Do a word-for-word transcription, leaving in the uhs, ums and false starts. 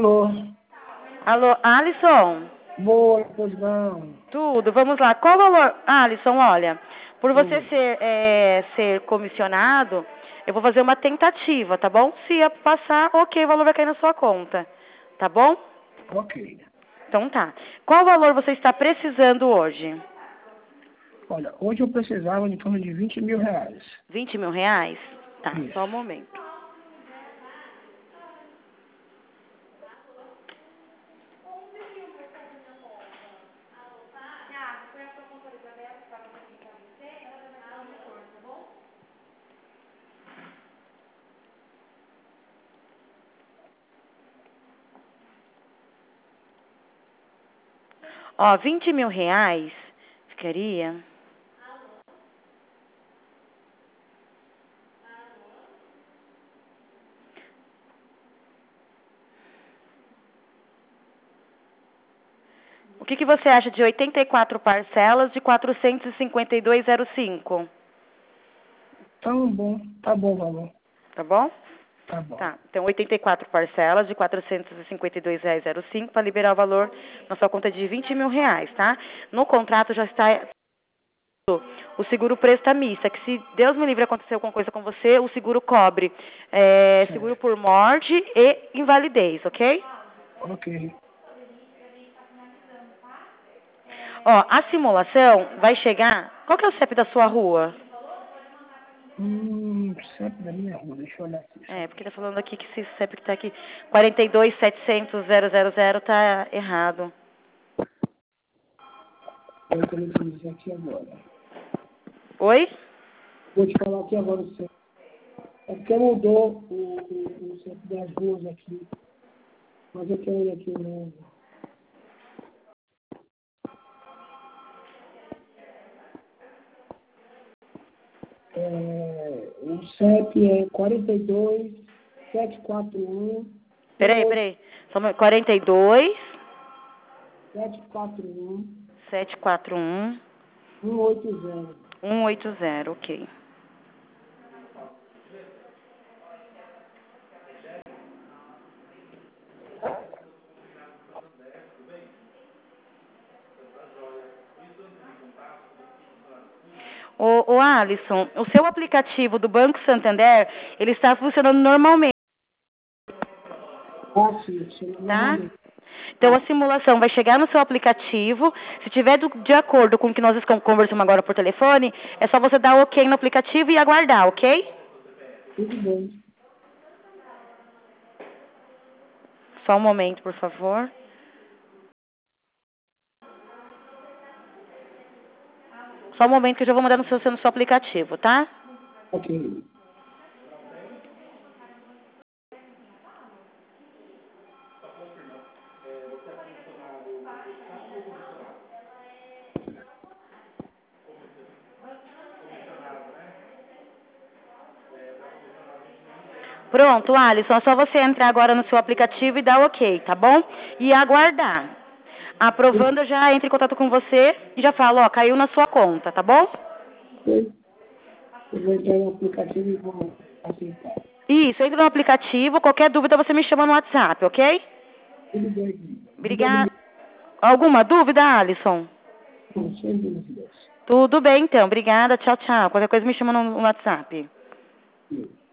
Alô? Alô, Alisson? Boa, pois não. Tudo, vamos lá. Qual o valor? Alisson, olha, por você Oi. ser, é, ser comissionado, eu vou fazer uma tentativa, tá bom? Se ia passar, ok, o valor vai cair na sua conta, tá bom? Ok. Então tá. Qual valor você está precisando hoje? Olha, hoje eu precisava em torno de vinte mil reais. vinte mil reais? Tá, só um Isso. momento. Ó, vinte mil reais ficaria... O que, que você acha de oitenta e quatro parcelas de quatrocentos e cinquenta e dois reais e cinco? Tá bom, tá bom o valor. Tá bom? Tá bom. Tá. Então, oitenta e quatro parcelas de quatrocentos e cinquenta e dois reais e cinco para liberar o valor na sua conta de vinte mil reais, tá? No contrato já está o seguro presta mista, que se Deus me livre acontecer alguma coisa com você, o seguro cobre é, seguro Certo. por morte e invalidez, ok? Ok. Ó, a simulação vai chegar... Qual que é o C E P da sua rua? Hum, sempre da minha rua, deixa eu olhar aqui. É, porque tá falando aqui que esse C E P que tá aqui, quarenta e dois, setecentos, zero zero zero, tá errado. Eu tenho que dizer aqui agora. Oi? Vou te falar aqui agora o C E P. É porque mudou o, o, o C E P das ruas aqui. Mas eu quero ir aqui novo. É, o C E P é quarenta e dois, setecentos e quarenta e um, Peraí, peraí. Só quarenta e dois, setecentos e quarenta e um, setecentos e quarenta e um, cento e oitenta. cento e oitenta, ok. Ô, ô Alisson, o seu aplicativo do Banco Santander, ele está funcionando normalmente, Ah, sim, sim, tá? normalmente. Então a simulação vai chegar no seu aplicativo. Se tiver do- de acordo com o que nós escom- conversamos agora por telefone, é só você dar ok no aplicativo e aguardar, ok? Tudo bem. Só um momento, por favor. Só um momento que eu já vou mandar no seu, no seu aplicativo, tá? Ok. Pronto, Alisson, é só você entrar agora no seu aplicativo e dar ok, tá bom? E aguardar. Aprovando, eu já entro em contato com você e já falo, ó, caiu na sua conta, tá bom? Ok. Eu vou entrar no aplicativo e vou aceitar. Isso, entra no aplicativo, qualquer dúvida você me chama no WhatsApp, ok? Tudo bem. Muito Obrigada. obrigado. Alguma dúvida, Alisson? Sem dúvidas. Tudo bem, então. Obrigada. Tchau, tchau. Qualquer coisa me chama no no WhatsApp. Sim.